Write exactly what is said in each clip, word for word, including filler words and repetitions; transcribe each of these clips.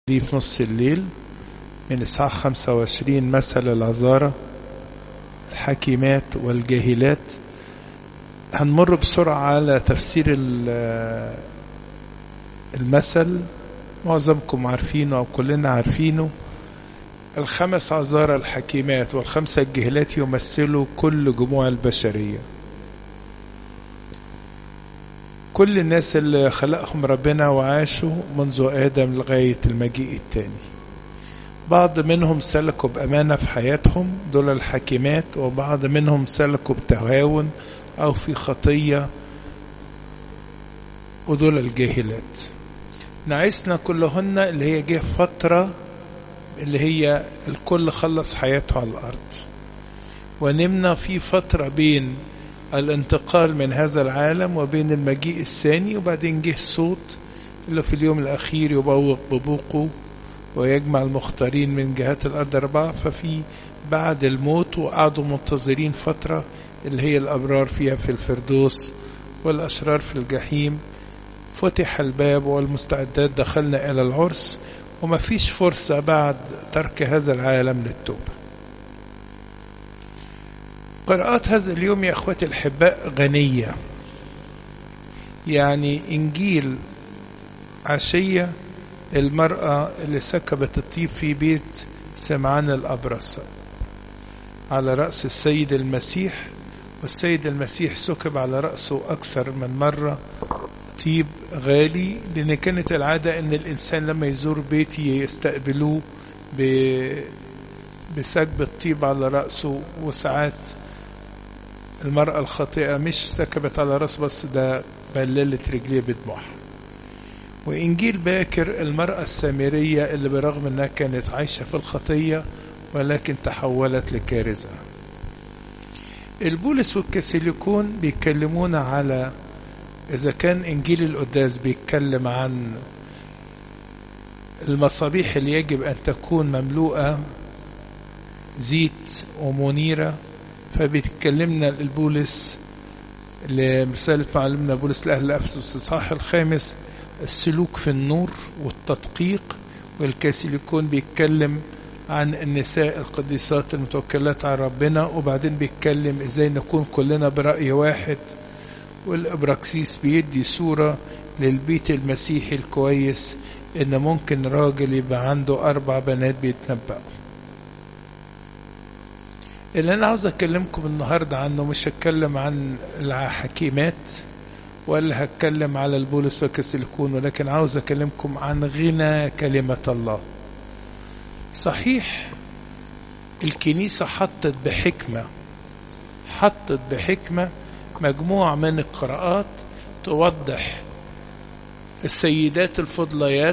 دي في نص الليل من إصحاح خمسة وعشرين مثل العذارى الحكيمات والجاهلات. هنمر بسرعة على تفسير المثل، معظمكم عارفينه أو كلنا عارفينه. الخمس عذارى الحكيمات والخمسة الجاهلات يمثلوا كل جموع البشرية، كل الناس اللي خلقهم ربنا وعاشوا منذ آدم لغاية المجيء التاني. بعض منهم سلكوا بأمانة في حياتهم، دول الحكيمات، وبعض منهم سلكوا بتهاون أو في خطية، ودول الجاهلات. نعيسنا كلهن اللي هي جه فترة اللي هي الكل خلص حياته على الأرض، ونمنا في فترة بين الانتقال من هذا العالم وبين المجيء الثاني، وبعدين جه الصوت اللي في اليوم الأخير يبوق ببوقه ويجمع المختارين من جهات الأرض أربعة. ففي بعد الموت وقعدوا منتظرين فترة اللي هي الأبرار فيها في الفردوس والأشرار في الجحيم. فتح الباب والمستعدات دخلنا إلى العرس، وما فيش فرصة بعد ترك هذا العالم للتوبة. قراءات هذا اليوم يا أخواتي الأحباء غنية، يعني إنجيل عشية المرأة اللي سكبت الطيب في بيت سمعان الأبرص على رأس السيد المسيح، والسيد المسيح سكب على رأسه أكثر من مرة طيب غالي، لأن كانت العادة أن الإنسان لما يزور بيتي يستقبلوه بسكب الطيب على رأسه. وساعات المرأة الخاطئة مش سكبت على رأس بس، ده بللت رجليه بدموعها. وإنجيل باكر المرأة السامرية اللي برغم أنها كانت عايشة في الخطية ولكن تحولت لكارثة. البولس والكاثوليكون بيتكلمون على، إذا كان إنجيل القداس بيتكلم عن المصابيح اللي يجب أن تكون مملوءة زيت ومنيرة، فبيتكلمنا البولس لرسالة معلمنا بولس لأهل أفسس الإصحاح الخامس السلوك في النور والتدقيق. والكاثوليكون بيتكلم عن النساء القديسات المتوكلات على ربنا، وبعدين بيتكلم إزاي نكون كلنا برأي واحد. والإبراكسيس بيدي صورة للبيت المسيحي الكويس، إن ممكن راجل يبقى عنده أربع بنات بيتنبأوا. اللي أنا عاوز أكلمكم النهاردة عنه مش هتكلم عن الحكيمات ولا هتكلم على البولس والكاثوليكون، ولكن عاوز أكلمكم عن غنى كلمة الله. صحيح الكنيسة حطت بحكمة حطت بحكمة مجموعة من القراءات توضح السيدات الفضليات،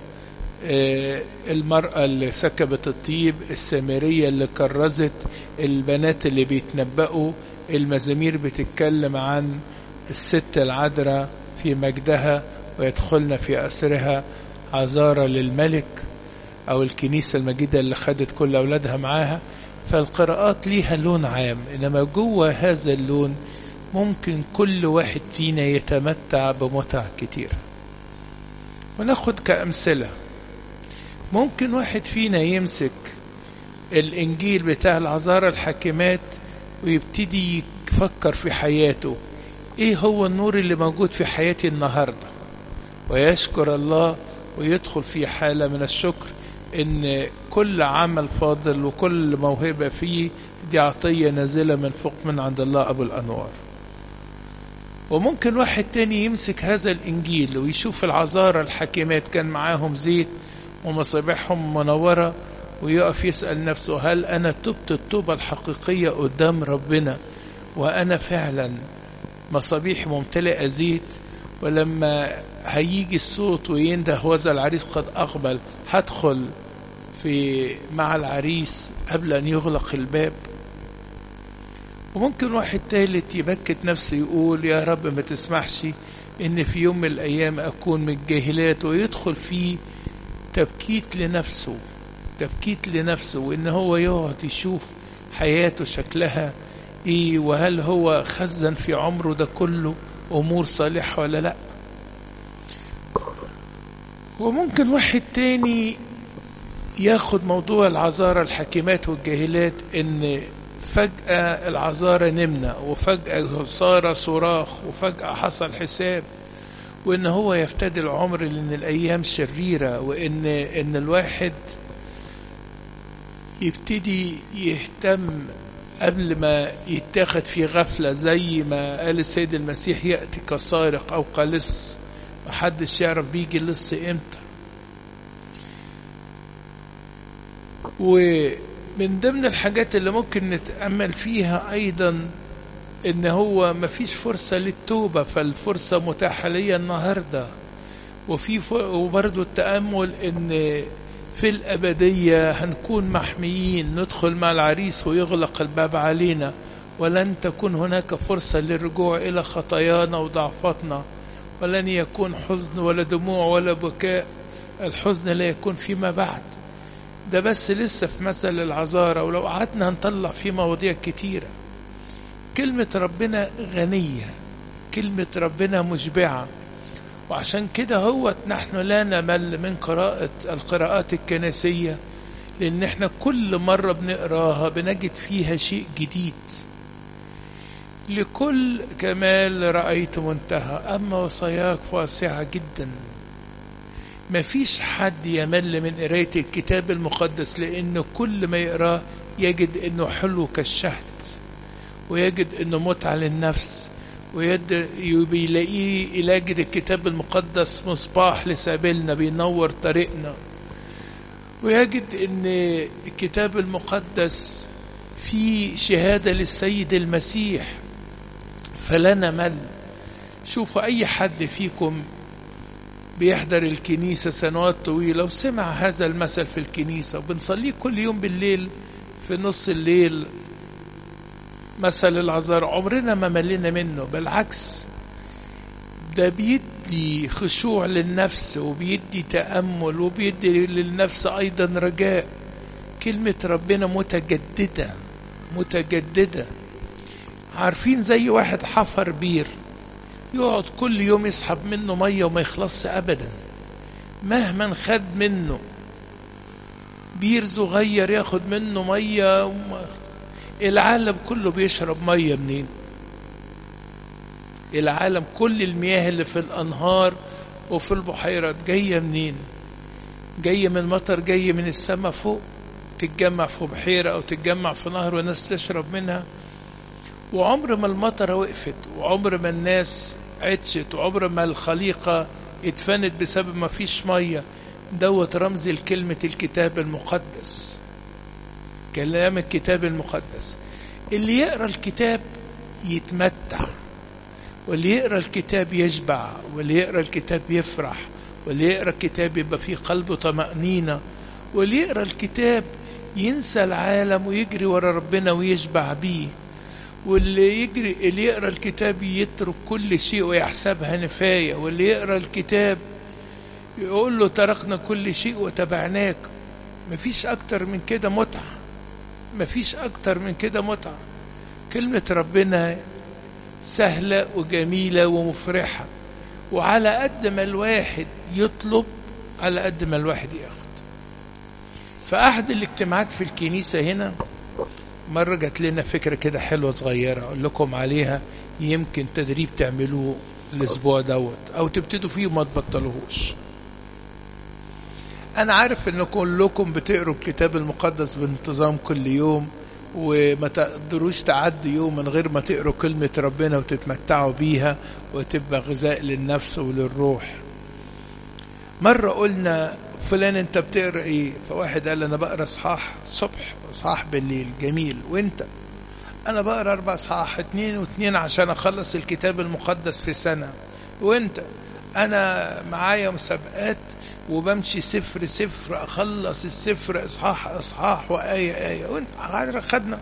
المرأة اللي سكبت الطيب، السامرية اللي كرزت، البنات اللي بيتنبأوا. المزامير بتتكلم عن الست العذراء في مجدها ويدخلنا في أسرها عذارى للملك، أو الكنيسة المجيدة اللي خدت كل أولادها معاها. فالقراءات ليها لون عام، إنما جوه هذا اللون ممكن كل واحد فينا يتمتع بمتع كتير. وناخد كأمثلة، ممكن واحد فينا يمسك الإنجيل بتاع العذارى الحكيمات ويبتدي يفكر في حياته، إيه هو النور اللي موجود في حياتي النهاردة، ويشكر الله ويدخل في حالة من الشكر إن كل عمل فاضل وكل موهبة فيه دي عطية نازلة من فوق من عند الله أبو الأنوار. وممكن واحد تاني يمسك هذا الإنجيل ويشوف العذارى الحكيمات كان معاهم زيت ومصابيحهم منورة، ويقف يسأل نفسه هل أنا تبت التوبة الحقيقية قدام ربنا وأنا فعلا مصابيح ممتلئة زيت؟ ولما هيجي الصوت وينده هوذا العريس قد أقبل، هدخل في مع العريس قبل أن يغلق الباب. وممكن واحد ثالث يبكت نفسه يقول يا رب ما تسمحش إن في يوم من الأيام أكون من الجاهلات، ويدخل فيه تبكيت لنفسه تبكيت لنفسه وإن هو يقعد يشوف حياته شكلها إيه، وهل هو خزن في عمره ده كله أمور صالحة ولا لأ. وممكن واحد تاني ياخد موضوع العذارى الحكيمات والجاهلات ان فجأة العذارى نمنا وفجأة صار صراخ وفجأة حصل حساب، وان هو يفتدي العمر لان الايام شريرة، وان ان الواحد يبتدي يهتم قبل ما يتاخد في غفلة، زي ما قال السيد المسيح يأتي كسارق او كلص، محدش يعرف بيجي اللص امتى. ومن ضمن الحاجات اللي ممكن نتأمل فيها أيضا إن هو مفيش فرصة للتوبة، فالفرصة متاحة ليا النهاردة. وفي وبرضو التأمل إن في الأبدية هنكون محميين، ندخل مع العريس ويغلق الباب علينا، ولن تكون هناك فرصة للرجوع إلى خطايانا وضعفاتنا، ولن يكون حزن ولا دموع ولا بكاء. الحزن لا يكون فيما بعد. ده بس لسه في مثل العذارى، ولو قعدنا هنطلع فيه مواضيع كتيرة. كلمة ربنا غنية، كلمة ربنا مشبعة، وعشان كده هو نحن لا نمل من قراءة القراءات الكنسية، لأن احنا كل مرة بنقراها بنجد فيها شيء جديد. لكل كمال رأيت منتهى، أما وصاياك واسعة جدا. ما فيش حد يمل من قراية الكتاب المقدس، لأنه كل ما يقراه يجد أنه حلو كالشهد، ويجد أنه متعة للنفس، ويلاقيه يلاقي الكتاب المقدس مصباح لسبيلنا بينور طريقنا، ويجد أن الكتاب المقدس فيه شهادة للسيد المسيح، فلا نمل. شوفوا أي حد فيكم بيحضر الكنيسة سنوات طويلة وسمع هذا المثل في الكنيسة، وبنصليه كل يوم بالليل في نص الليل، مثل العذارى، عمرنا ما ملينا منه. بالعكس، ده بيدي خشوع للنفس، وبيدي تأمل، وبيدي للنفس أيضا رجاء. كلمة ربنا متجددة متجددة. عارفين زي واحد حفر بير، يقعد كل يوم يسحب منه مية وما يخلصش أبدا، مهما خد منه. بير صغير ياخد منه مية وما... العالم كله بيشرب مية منين؟ العالم كل المياه اللي في الأنهار وفي البحيرات جاية منين؟ جاية من مطر، جاية من السماء فوق، تتجمع في بحيرة أو تتجمع في نهر وناس تشرب منها. وعمر ما المطرة وقفت، وعمر ما الناس عطشت، وعمر ما الخليقة اتفنت بسبب ما فيش مية. دوت رمز لكلمة الكتاب المقدس، كلام الكتاب المقدس. اللي يقرأ الكتاب يتمتع، واللي يقرأ الكتاب يشبع، واللي يقرأ الكتاب يفرح، واللي يقرأ الكتاب يبقى فيه قلبه طمأنينة، واللي يقرأ الكتاب ينسى العالم ويجري ورا ربنا ويشبع بيه. واللي يجري اللي يقرأ الكتاب يترك كل شيء ويحسبها نفاية. واللي يقرأ الكتاب يقول له تركنا كل شيء وتبعناك. مفيش أكتر من كده متعة، مفيش أكتر من كده متعة. كلمة ربنا سهلة وجميلة ومفرحة، وعلى قد ما الواحد يطلب على قد ما الواحد ياخد. فأحد الاجتماعات في الكنيسة هنا مرة جات لنا فكرة كده حلوة صغيرة أقول لكم عليها، يمكن تدريب تعملوه الأسبوع دوت أو تبتدوا فيه وما تبطلوهوش. أنا عارف إن كلكم بتقروا الكتاب المقدس بانتظام كل يوم، وما تقدروش تعدوا يوم من غير ما تقروا كلمة ربنا وتتمتعوا بيها وتبقى غذاء للنفس وللروح. مرة قلنا فلان انت بتقرأ ايه؟ فواحد قال انا بقرأ صحاح الصبح وصحاح بالليل. جميل. وانت؟ انا بقرأ اربع صحاح، اتنين واتنين عشان اخلص الكتاب المقدس في سنة. وانت؟ انا معايا مسابقات وبمشي سفر سفر اخلص السفر اصحاح اصحاح وآية آية. وانت؟ خدنا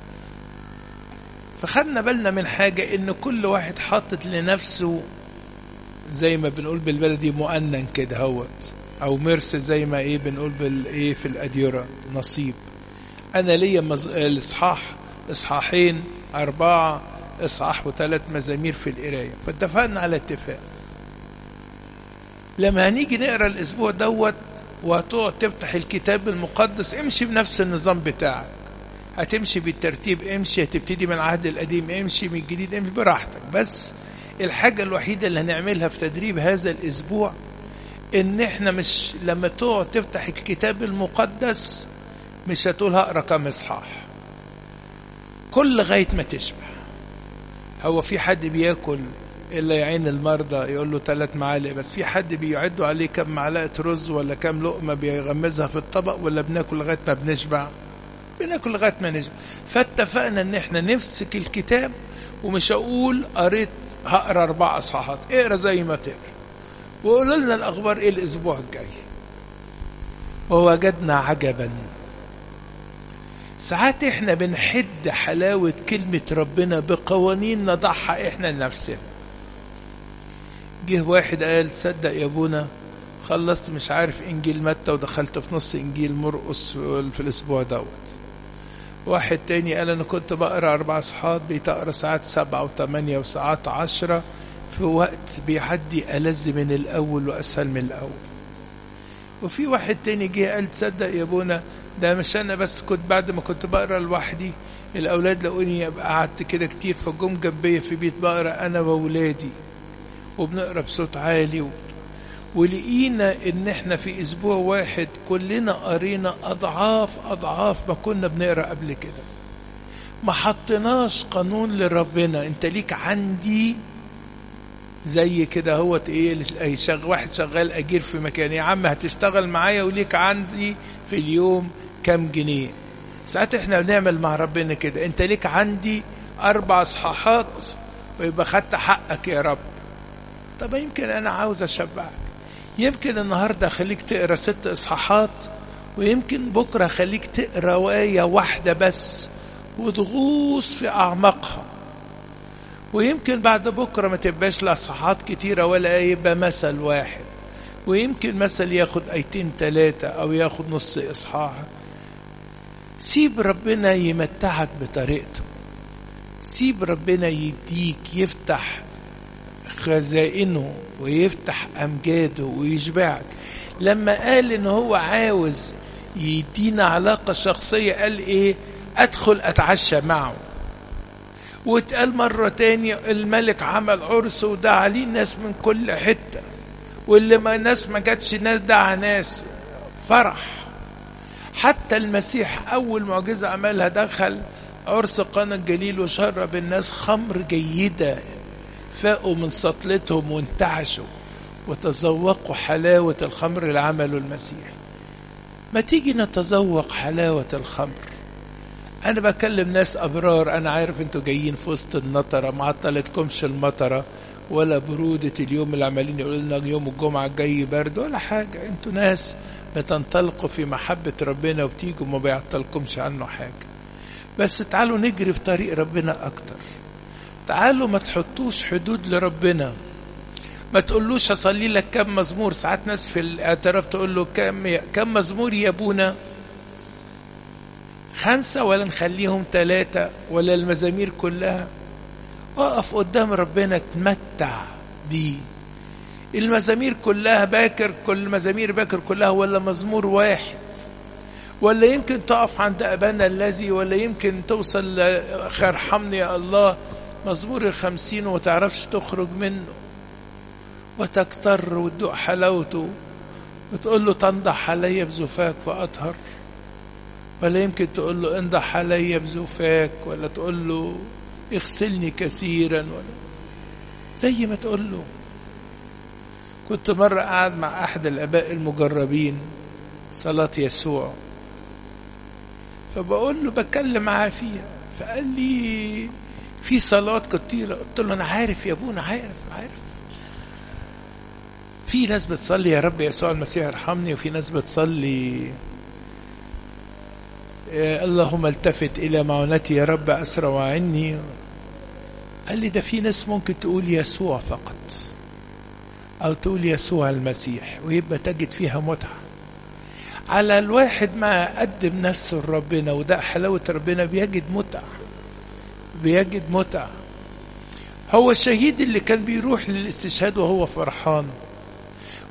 فخدنا بالنا من حاجة، ان كل واحد حاطط لنفسه زي ما بنقول بالبلدي مؤنن كده هوت، او مرس زي ما ايه بنقول بالايه في الاديره نصيب. انا ليا مز... الاصحاح اصحاحين اربعه اصحاح وثلاث مزامير في القرايه، فاتفقنا على اتفاق. لما هنيجي نقرأ الأسبوع دوت وهتقعد تفتح الكتاب المقدس، امشي بنفس النظام بتاعك، هتمشي بالترتيب، امشي، هتبتدي من العهد القديم، امشي من الجديد، امشي براحتك. بس الحاجة الوحيدة اللي هنعملها في تدريب هذا الأسبوع ان احنا مش لما تقعد تفتح الكتاب المقدس مش هتقول هقرأ كم اصحاح، كل لغاية ما تشبع. هو في حد بياكل إلا يعين المرضى يقول له ثلاث معالق بس؟ في حد بيعدوا عليه كم معلقة رز ولا كم لقمة بيغمزها في الطبق؟ ولا بناكل لغاية ما بنشبع؟ بناكل لغاية ما نشبع. فاتفقنا ان احنا نمسك الكتاب، ومش هقول قريت هقرا اربع اصحاحات، اقرا زي ما تقرا، وقولوا لنا الاخبار ايه الاسبوع الجاي. ووجدنا عجبا، ساعات احنا بنحد حلاوة كلمة ربنا بقوانين نضعها احنا لنفسنا. جه واحد قال تصدق يا ابونا خلصت مش عارف انجيل متى ودخلت في نص انجيل مرقس في الاسبوع دوت. واحد تاني قال انا كنت بقرا اربع اصحاحات، بقيت اقرا ساعات سبعة وثمانية وساعات عشرة، في وقت بيعدي ألذ من الاول واسهل من الاول. وفي واحد تاني جه قال تصدق يا ابونا ده مش انا بس، كنت بعد ما كنت بقرا لوحدي الاولاد لقوني ابقى قعدت كده كتير فجم جنبي في بيت بقرا انا واولادي وبنقرا بصوت عالي و... ولقينا ان احنا في اسبوع واحد كلنا قرينا اضعاف اضعاف ما كنا بنقرا قبل كده. ما حطيناش قانون لربنا انت ليك عندي زي كده هوت ايه، شغ واحد شغال اجير في مكان، يا عم هتشتغل معايا وليك عندي في اليوم كام جنيه. ساعات احنا بنعمل مع ربنا كده، انت ليك عندي اربع اصحاحات ويبقى خدت حقك يا رب. طب يمكن انا عاوز اشبعك، يمكن النهارده خليك تقرا ست اصحاحات، ويمكن بكره خليك تقرا روايه واحده بس وتغوص في اعماقها، ويمكن بعد بكره ما تبقاش لا اصحاحات كتيره ولا يبقى مثل واحد، ويمكن مثل ياخد ايتين ثلاثه او ياخد نص اصحاح. سيب ربنا يمتعك بطريقته، سيب ربنا يديك يفتح خزائنه ويفتح أمجاده ويشبعك. لما قال إن هو عاوز يدينا علاقة شخصية قال إيه؟ أدخل أتعشى معه. واتقال مرة تاني الملك عمل عرس ودعا عليه ناس من كل حتة، واللي ما ناس ما جاتش ناس دعا ناس، فرح. حتى المسيح أول معجزة عملها دخل عرس قانا الجليل وشرب الناس خمر جيدة، فاقوا من سطلتهم وانتعشوا وتذوقوا حلاوة الخمر اللي عمله المسيح. ما تيجي نتذوق حلاوة الخمر. أنا بكلم ناس أبرار، أنا عارف أنتوا جايين في وسط النطرة، ما عطلتكمش المطرة ولا برودة اليوم اللي عمالين يقولوا لنا يوم الجمعة جاي برد ولا حاجة. أنتوا ناس بتنطلقوا في محبة ربنا وبتيجوا ما بيعطلكمش عنه حاجة. بس تعالوا نجري في طريق ربنا أكتر. تعالوا ما تحطوش حدود لربنا، ما تقولوش أصلي لك كم مزمور. ساعات ناس في الاعتراف تقول له كم كم مزمور يا ابونا؟ خمسة ولا نخليهم ثلاثة ولا المزامير كلها؟ اقف قدام ربنا تمتع بيه. المزامير كلها باكر، كل مزامير باكر كلها ولا مزمور واحد؟ ولا يمكن تقف عند أبانا الذي، ولا يمكن توصل ارحمني يا الله مزمور الخمسين وتعرفش تخرج منه وتكتر وتدوق حلاوته وتقول له تنضح علي بزفاك فأطهر؟ ولا يمكن تقول له انضح علي بزفاك، ولا تقول له اغسلني كثيرا، ولا زي ما تقول له. كنت مرة قاعد مع أحد الآباء المجربين صلاة يسوع، فبقول له بتكلم معاه فيها، فقال لي في صلوات كتيرة. قلت له أنا عارف يا أبونا، عارف عارف في ناس بتصلي يا رب يسوع المسيح ارحمني، وفي ناس بتصلي اللهم التفت إلى معونتي يا رب أسرع عني. قال لي ده في ناس ممكن تقول يسوع فقط أو تقول يسوع المسيح ويبقى تجد فيها متعة. على الواحد ما قدم نفسه لربنا وده حلاوة ربنا بيجد متعة، بيجد متعة. هو الشهيد اللي كان بيروح للاستشهاد وهو فرحان،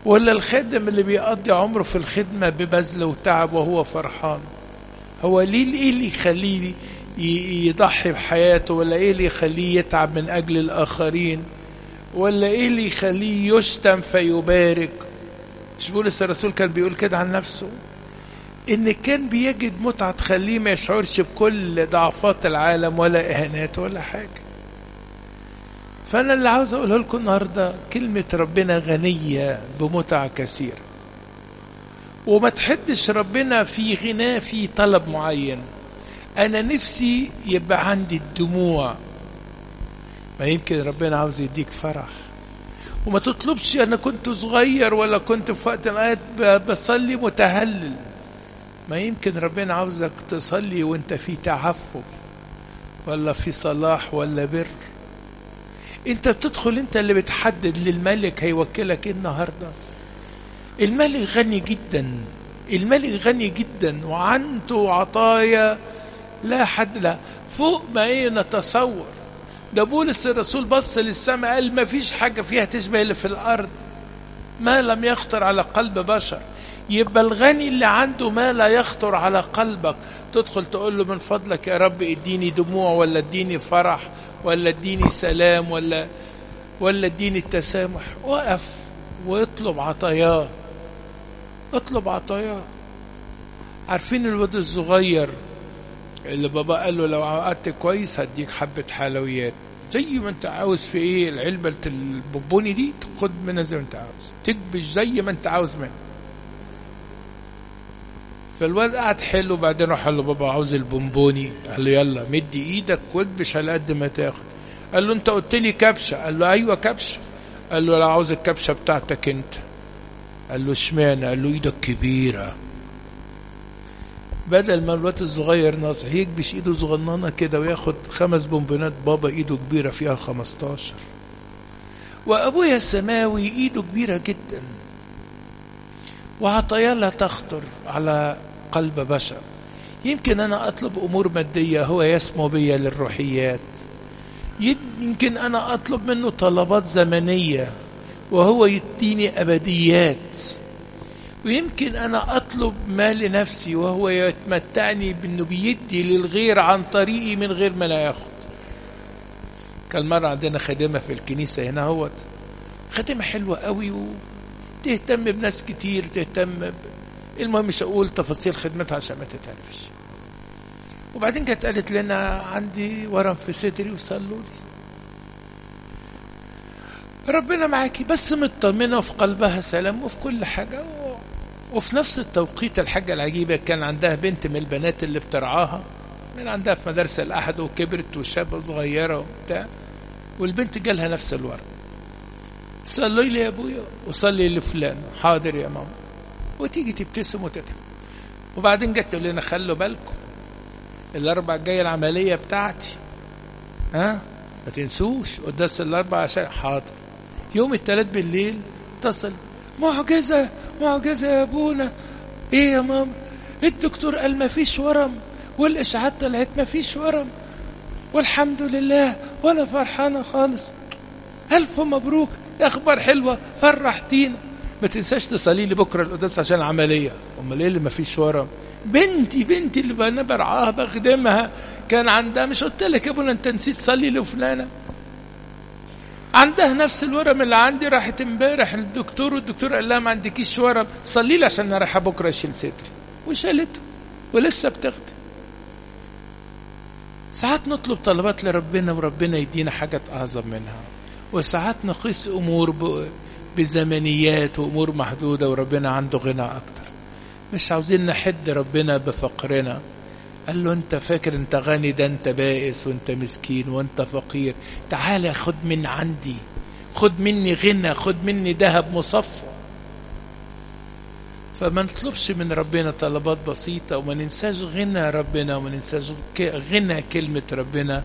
ولا الخادم اللي بيقضي عمره في الخدمة ببذل وتعب وهو فرحان؟ هو ليه ايه اللي يخليه يضحي بحياته؟ ولا ايه اللي يخليه يتعب من اجل الاخرين؟ ولا ايه اللي يخليه يشتم فيبارك؟ مش بولس الرسول كان بيقول كده عن نفسه، ان كان بيجد متعة تخليه ما يشعرش بكل ضعفات العالم ولا اهانات ولا حاجة. فانا اللي عاوز اقوله لكم النهاردة كلمة ربنا غنية بمتع كثيرة، وما تحدش ربنا في غناه في طلب معين. انا نفسي يبقى عندي الدموع، ما يمكن ربنا عاوز يديك فرح. وما تطلبش انا كنت صغير ولا كنت في وقت الآيات بصلي متهلل، ما يمكن ربنا عاوزك تصلي وانت في تعفف ولا في صلاح ولا بر. انت بتدخل، انت اللي بتحدد للملك هيوكلك ايه النهارده. الملك غني جدا، الملك غني جدا وعنده عطايا لا حد لا، فوق ما ايه نتصور. ده بولس الرسول بص للسماء قال ما فيش حاجة فيها تشبه اللي في الأرض ما لم يخطر على قلب بشر. يبقى الغني اللي عنده ما لا يخطر على قلبك، تدخل تقول له من فضلك يا رب اديني دموع، ولا اديني فرح، ولا اديني سلام، ولا ولا اديني التسامح. وقف واطلب عطاياه، اطلب عطاياه. عارفين الواد الصغير اللي بابا قال له لو قعدت كويس هديك حبة حلويات زي ما انت عاوز، في ايه العلبة البونبوني دي تاخد منها زي ما انت عاوز، تكبش زي ما انت عاوز منها. فالواد قعد حلو، بعدين راح قال له بابا عاوز البونبوني، قال له يلا مدي ايدك واكبش على قد ما تاخد. قال له انت قلت لي كبشة، قال له ايوه كبشة. قال له لا عاوز الكبشة بتاعتك انت. قال له اشمعنى؟ قال له ايدك كبيرة. بدل ما الواد الصغير ناصح يكبش ايده صغننه كده وياخد خمس بونبونات، بابا ايده كبيره فيها خمستاشر. وابويا السماوي ايده كبيره جدا وعطايا لا تخطر على قلب بشر. يمكن انا اطلب امور ماديه هو يسمو بيا للروحيات، يمكن انا اطلب منه طلبات زمنيه وهو يديني ابديات، ويمكن أنا أطلب ما لنفسي وهو يتمتعني بأنه بيدي للغير عن طريقي من غير ما لا ياخد. كان مرة عندنا خادمة في الكنيسة هنا هوت، خادمة حلوة قوي وتهتم بناس كتير، تهتم ب... المهم مش أقول تفاصيل خدمتها عشان ما تتعرفش. وبعدين كانت قالت لنا عندي ورم في صدري وصلوا لي. ربنا معاكي، بس مطمنة وفي قلبها سلام وفي كل حاجة. وفي نفس التوقيت الحاجة العجيبة كان عندها بنت من البنات اللي بترعاها، من عندها في مدارس الأحد وكبرت وشابة صغيرة وبتاع، والبنت جالها نفس الورم. صلي لي يا أبويا وصلي لفلان، حاضر يا ماما، وتيجي تبتسم وتضحك. وبعدين جت تقول لنا خلوا بالكم الأربع الجاية العملية بتاعتي، ها ما تنسوش قداس الأربع عشان حاضر. يوم الثلاث بالليل اتصل، معجزة معجزة يا أبونا. إيه يا ماما؟ الدكتور قال ما فيش ورم، والإشعاعات طلعت ما فيش ورم، والحمد لله، وأنا فرحانة خالص. ألف مبروك، أخبار حلوة، فرحتينا. ما تنساش تصلي لي بكرة القداس عشان العملية. أمال إيه اللي ما فيش ورم؟ بنتي بنتي اللي أنا برعاها بخدمها كان عندها، مش قلت لك يا أبونا أنت نسيت تصلي لفلانة؟ عندها نفس الورم اللي عندي، راحت امبارح للدكتور والدكتور قال لها ما عندكيش ورم، صلي لي عشان انا رايحه بكره اشيل صدري، وشالته ولسه بتاخدي. ساعات نطلب طلبات لربنا وربنا يدينا حاجات اعظم منها، وساعات نقيس امور بزمنيات وامور محدوده وربنا عنده غنى اكتر. مش عاوزين نحد ربنا بفقرنا. قال له انت فاكر انت غني؟ ده انت بائس وانت مسكين وانت فقير. تعالى خد من عندي، خد مني غنى، خد مني ذهب مصفى. فما نطلبش من ربنا طلبات بسيطة وما ننساش غنى ربنا وما ننساش غنى كلمة ربنا.